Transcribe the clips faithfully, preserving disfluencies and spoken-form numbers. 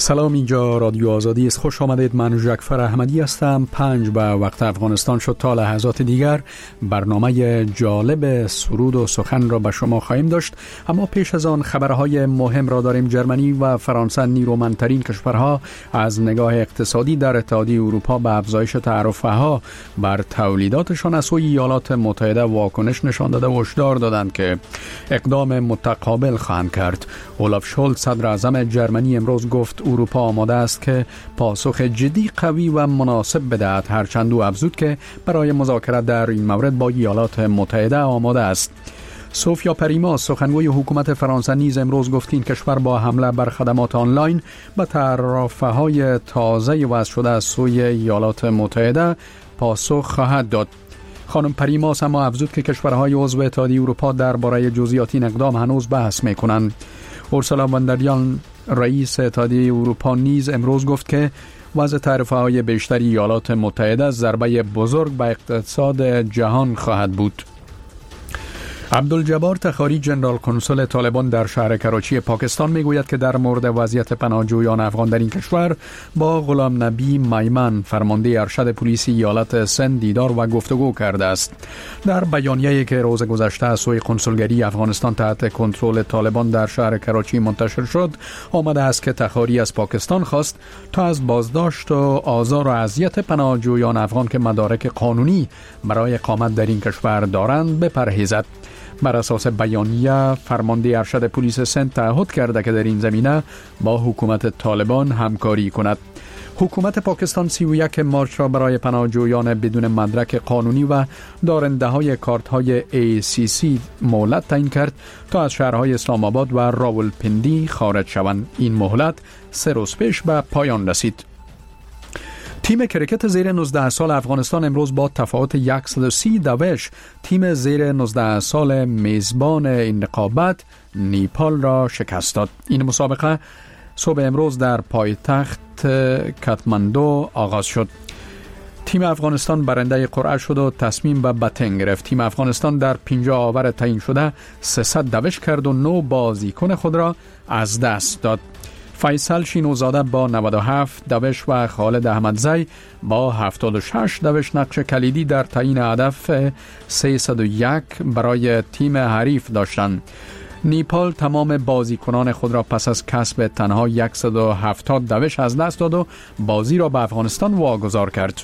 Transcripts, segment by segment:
سلام، اینجا رادیو آزادی است. خوش آمدید. من جعفر احمدی هستم. پنج به وقت افغانستان شد. تا لحظات دیگر برنامه جالب سرود و سخن را به شما خواهیم داشت، اما پیش از آن خبرهای مهم را داریم. جرمنی و فرانسه نیرومندترین کشورها از نگاه اقتصادی در اتحادیه اروپا به افزایش تعرفه‌ها بر تولیداتشان از سوی ایالات متحده واکنش نشان داده و هشدار دادند که اقدام متقابل خواهند کرد. اولاف شولز صدر اعظم جرمنی امروز گفت اروپا آماده است که پاسخ جدی، قوی و مناسب بدهد، هرچند او افزود که برای مذاکرات در این مورد با ایالات متحده آماده است. سوفیا پریما سخنگوی حکومت فرانسه نیز امروز گفت این کشور با حمله بر خدمات آنلاین به تعرفه‌های تازه وضع شده از سوی ایالات متحده پاسخ خواهد داد. خانم پریماس اما افزود که کشورهای عضو اتحادیه اروپا درباره جزئیات این اقدام هنوز بحث می‌کنند. اورسولا واندرلیان رئیس اتحادیه اروپا نیز امروز گفت که وضع تعرفه‌های بیشتر ایالات متحده ضربه بزرگ به اقتصاد جهان خواهد بود. عبدالجبار تخاری جنرال کنسول طالبان در شهر کراچی پاکستان میگوید که در مورد وضعیت پناهجویان افغان در این کشور با غلام نبی میمن فرمانده ارشد پلیس ایالت سند دیدار و گفتگو کرده است. در بیانیه‌ای که روز گذشته از سوی کنسولگری افغانستان تحت کنترل طالبان در شهر کراچی منتشر شد، آمده است که تخاری از پاکستان خواست تا از بازداشت و آزار و اذیت پناهجویان افغان که مدارک قانونی برای اقامت در این کشور دارند بپرهیزد. بر اساس بیانیه فرمانده ارشد پلیس سند تعهد کرده که در این زمینه با حکومت طالبان همکاری کند. حکومت پاکستان سی و یک مارچ را برای پناهجویان بدون مدرک قانونی و دارنده های کارت های ای سی سی مهلت تعیین کرد تا از شهرهای اسلام آباد و راولپندی خارج شوند. این مهلت سه روز پیش به پایان رسید. تیم کرکت زیر نوزده سال افغانستان امروز با تفاوت صد و سی دوش تیم زیر نوزده سال میزبان این رقابت نیپال را شکست داد. این مسابقه صبح امروز در پایتخت کاتماندو آغاز شد. تیم افغانستان برنده قرعه شد و تصمیم به بتنگ گرفت. تیم افغانستان در پنجاه آور تعیین شده سیصد دوش کرد و نه بازیکن خود را از دست داد. فیصل شینوزاده با نود و هفت دوش و خالد احمدزی با هفتاد و شش دوش نقش کلیدی در تعیین هدف سیصد و یک برای تیم حریف داشتند. نیپال تمام بازیکنان خود را پس از کسب تنها صد و هفتاد دوش از دست داد و بازی را به افغانستان واگذار کرد.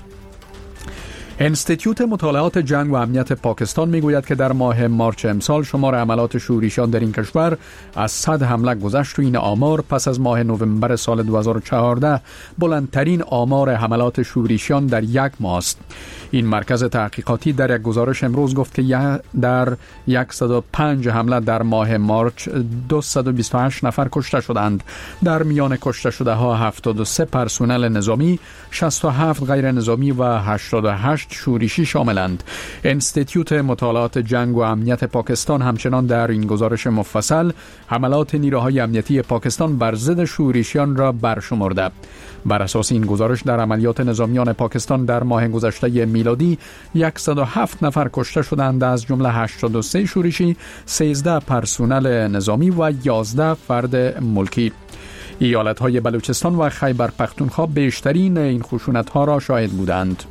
انستیتیوت مطالعات جنگ و امنیت پاکستان میگوید که در ماه مارچ امسال شمار حملات شورشیان در این کشور از صد حمله گذشت و این آمار پس از ماه نوامبر سال دو هزار و چهارده بلندترین آمار حملات شورشیان در یک ماه است. این مرکز تحقیقاتی در یک گزارش امروز گفت که در صد و پنج حمله در ماه مارچ دویست و بیست و هشت نفر کشته شدند. در میان کشته شده ها هفتاد و سه پرسنل نظامی، شصت و هفت غیر نظامی و هشتاد و هشت شورشی شاملند. انستیتیوت مطالعات جنگ و امنیت پاکستان همچنان در این گزارش مفصل حملات نیروهای امنیتی پاکستان بر ضد شورشیان را برشمرده. بر اساس این گزارش در عملیات نظامیان پاکستان در ماه گذشته میلادی صد و هفت نفر کشته شدند، از جمله هشتاد و سه شورشی، سیزده پرسنل نظامی و یازده فرد ملکی. ایالت‌های بلوچستان و خیبر پختونخوا بیشترین این خشونت‌ها را شاهد بودند.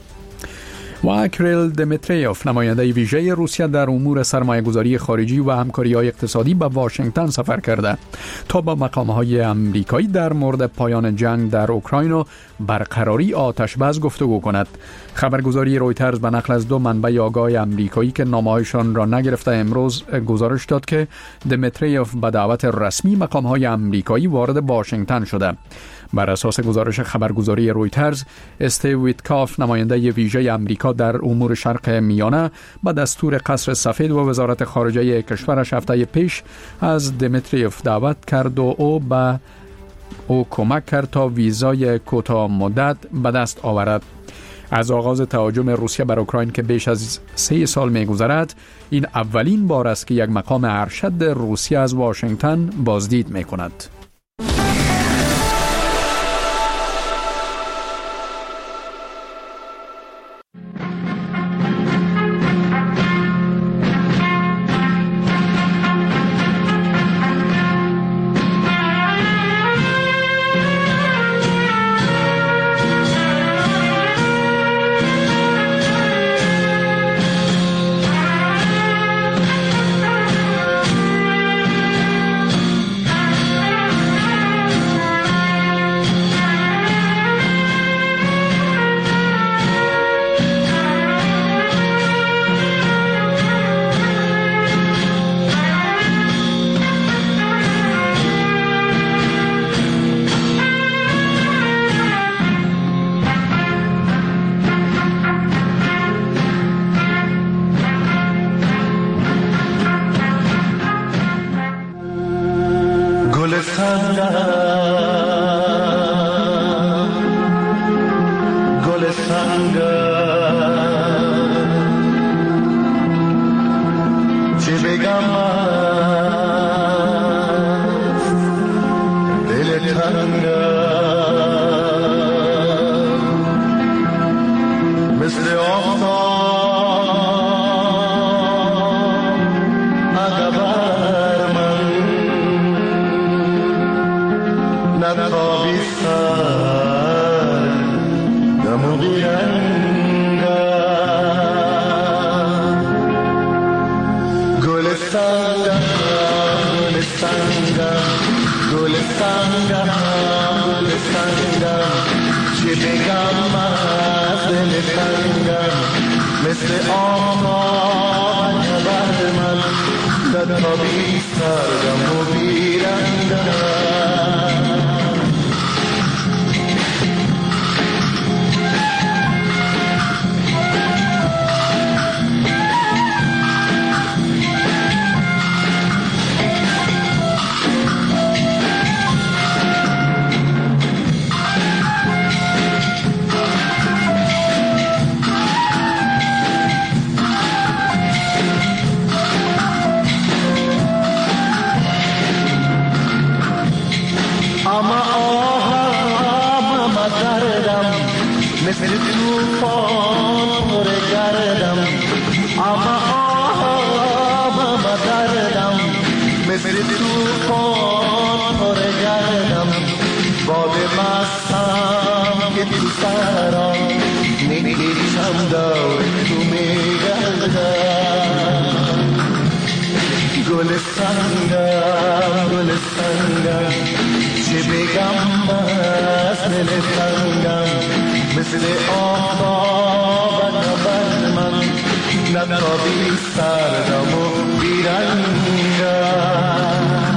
و کریل دمیتریوف نماینده ویژه روسیه در امور سرمایه‌گذاری خارجی و همکاری‌های اقتصادی به واشنگتن سفر کرده تا با مقام‌های آمریکایی در مورد پایان جنگ در اوکراین و برقراری آتش‌بس گفتگو کند. خبرگزاری رویترز به نقل از دو منبع آگاه آمریکایی که نامه‌هایشان را نگرفته امروز گزارش داد که دمیتریوف به دعوت رسمی مقام‌های آمریکایی وارد واشنگتن شده. بر اساس گزارش خبرگزاری رویترز، استیو ویتکاف نماینده ویژه آمریکا در امور شرق میانه به دستور قصر سفید و وزارت خارجه کشورش هفته پیش از دمیتریوف دعوت کرد و او به او کمک کرد تا ویزای کوتاه مدت به دست آورد. از آغاز تهاجم روسیه بر اوکراین که بیش از سه سال می‌گذرد، این اولین بار است که یک مقام ارشد روسیه از واشنگتن بازدید می‌کند. سنگم گل سنگم گل سنگم چه بگم از دل سنگم مثل آفتاب بر من در تابی سردم و بیرنگم مثل توفان پر گردم اما آبم دردم مثل توفان پر گردم باد مستم که تو سرم نمیشم دور تو میگردم گل سنگم گل سنگم چه بگم از دل سنگم مثل آفتاب بر من نتابی سردم و بیرنگم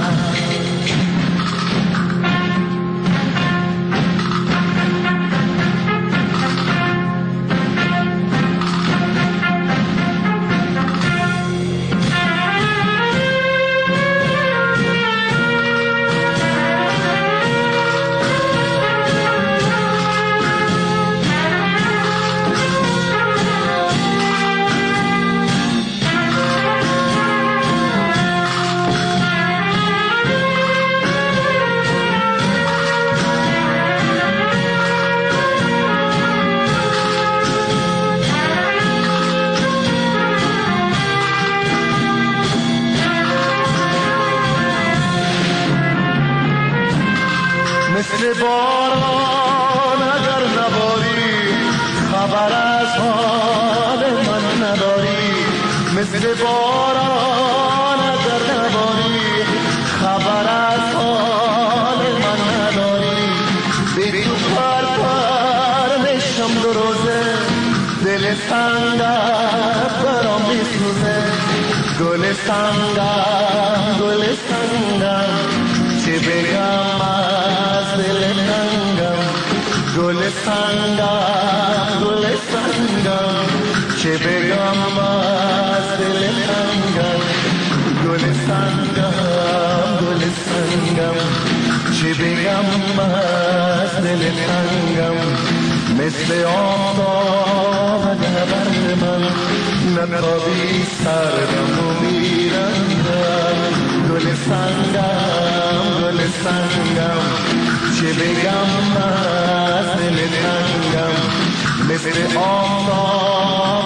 مثل باران اگر نباری خبر از حال من نداری مثل باران اگر نباری خبر از حال من نداری بی تو پر پر نشم دو روزه دل سنگم برام میسوزه گل سنگم گل سنگم چه بگم از دل تنگم گل سنگم گل سنگم چه بگم از دل تنگم گل سنگم گل سنگم چه بگم از دل تنگم مثل آفتاب بر من نتابی سردم و میرندم گل سنگم گل سنگم چه بگم از دل تنگم مثل آفتاب